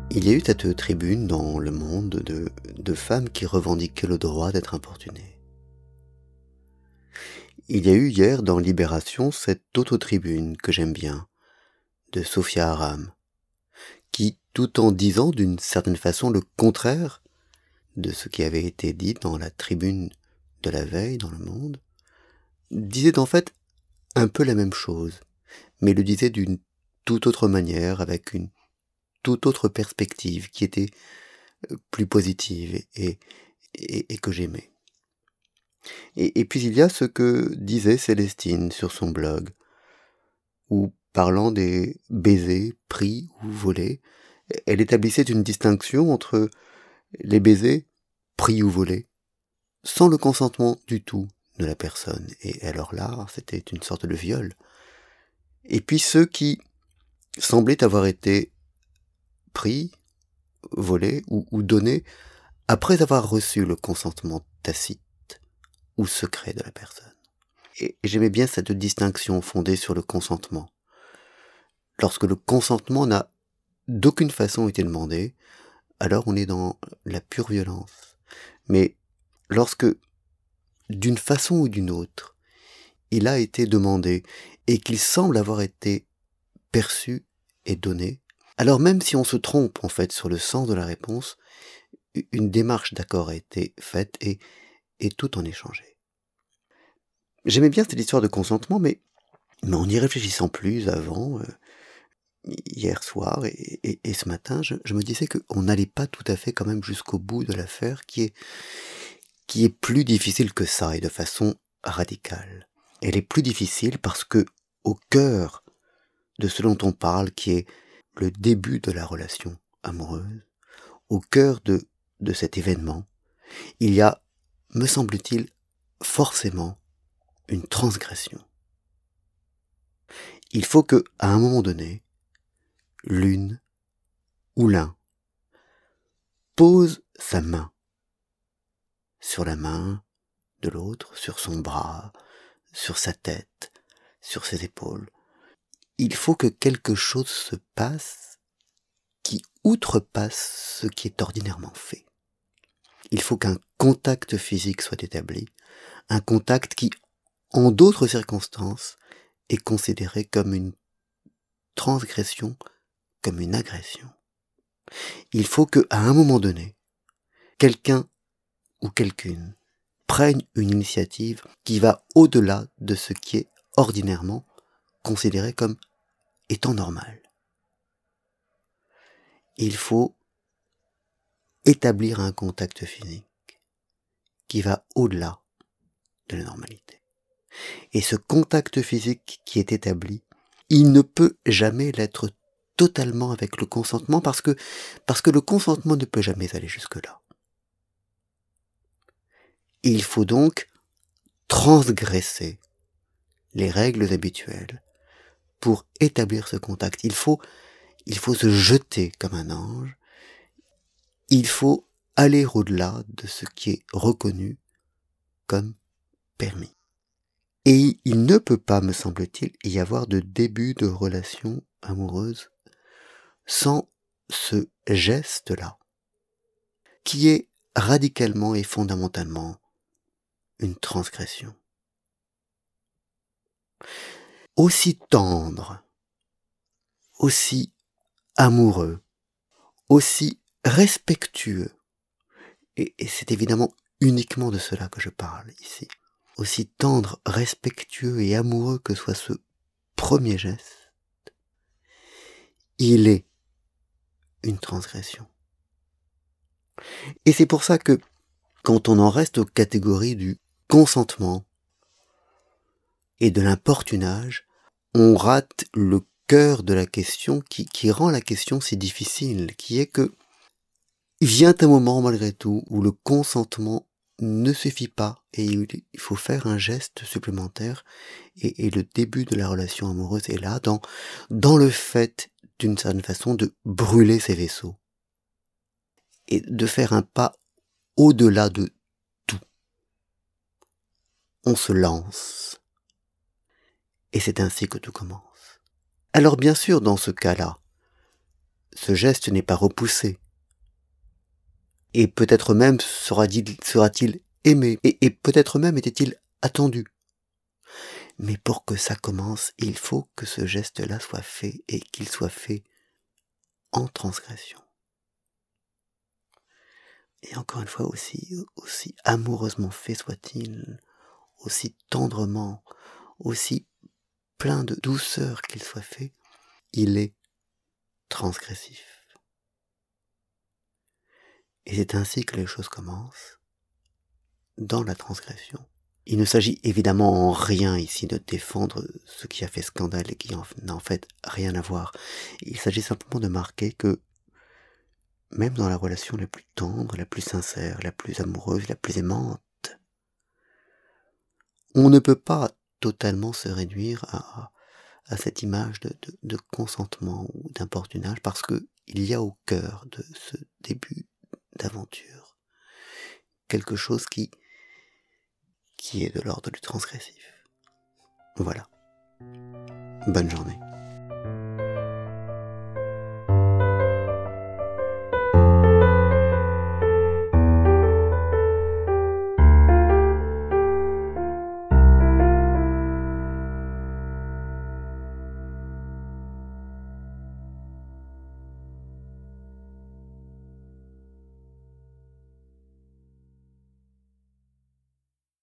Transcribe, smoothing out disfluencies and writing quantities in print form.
Il y a eu cette tribune dans le monde de femmes qui revendiquaient le droit d'être importunées. Il y a eu hier dans Libération cette autre tribune que j'aime bien, de Sophia Aram, qui, tout en disant d'une certaine façon le contraire de ce qui avait été dit dans la tribune de la veille dans le monde, disait en fait un peu la même chose, mais le disait d'une toute autre manière, avec une toute autre perspective qui était plus positive et que j'aimais. Et puis il y a ce que disait Célestine sur son blog, où parlant des baisers pris ou volés, elle établissait une distinction entre les baisers pris ou volés, sans le consentement du tout de la personne, et alors là, c'était une sorte de viol, et puis ceux qui semblaient avoir été pris, volés ou donnés après avoir reçu le consentement tacite ou secret de la personne. Et j'aimais bien cette distinction fondée sur le consentement. Lorsque le consentement n'a d'aucune façon été demandé, alors on est dans la pure violence. Mais lorsque, d'une façon ou d'une autre, il a été demandé et qu'il semble avoir été perçu et donné, alors même si on se trompe en fait sur le sens de la réponse, une démarche d'accord a été faite et tout en échangé. J'aimais bien cette histoire de consentement, mais en y réfléchissant plus avant, hier soir et ce matin, je me disais qu'on n'allait pas tout à fait quand même jusqu'au bout de l'affaire qui est plus difficile que ça et de façon radicale. Elle est plus difficile parce que au cœur de ce dont on parle, qui est le début de la relation amoureuse, au cœur de cet événement, il y a, me semble-t-il, forcément une transgression. Il faut que, à un moment donné, l'une ou l'un pose sa main sur la main de l'autre, sur son bras, sur sa tête, sur ses épaules. Il faut que quelque chose se passe qui outrepasse ce qui est ordinairement fait. Il faut qu'un contact physique soit établi, un contact qui, en d'autres circonstances, est considéré comme une transgression, comme une agression. Il faut que, à un moment donné, quelqu'un ou quelqu'une prenne une initiative qui va au-delà de ce qui est ordinairement considéré comme étant normal. Il faut établir un contact physique qui va au-delà de la normalité. Et ce contact physique qui est établi, il ne peut jamais l'être totalement avec le consentement parce que le consentement ne peut jamais aller jusque-là. Il faut donc transgresser les règles habituelles pour établir ce contact. Il faut se jeter comme un ange. Il faut aller au-delà de ce qui est reconnu comme permis. Et il ne peut pas, me semble-t-il, y avoir de début de relation amoureuse sans ce geste-là, qui est radicalement et fondamentalement une transgression. Aussi tendre, aussi amoureux, aussi respectueux, et c'est évidemment uniquement de cela que je parle ici, aussi tendre, respectueux et amoureux que soit ce premier geste, il est une transgression. Et c'est pour ça que, quand on en reste aux catégories du consentement et de l'importunage, on rate le cœur de la question qui rend la question si difficile, qui est que vient un moment malgré tout où le consentement ne suffit pas et il faut faire un geste supplémentaire et le début de la relation amoureuse est là dans le fait d'une certaine façon de brûler ses vaisseaux et de faire un pas au-delà de tout. On se lance et c'est ainsi que tout commence. Alors bien sûr, dans ce cas-là, ce geste n'est pas repoussé. Et peut-être même sera-t-il aimé, et peut-être même était-il attendu. Mais pour que ça commence, il faut que ce geste-là soit fait, et qu'il soit fait en transgression. Et encore une fois, aussi amoureusement fait soit-il, aussi tendrement, aussi plein de douceur qu'il soit fait, il est transgressif. Et c'est ainsi que les choses commencent, dans la transgression. Il ne s'agit évidemment en rien ici de défendre ce qui a fait scandale et qui n'a en fait rien à voir. Il s'agit simplement de marquer que, même dans la relation la plus tendre, la plus sincère, la plus amoureuse, la plus aimante, on ne peut pas totalement se réduire à cette image de consentement ou d'importunage, parce que il y a au cœur de ce début d'aventure quelque chose qui est de l'ordre du transgressif. Voilà. Bonne journée.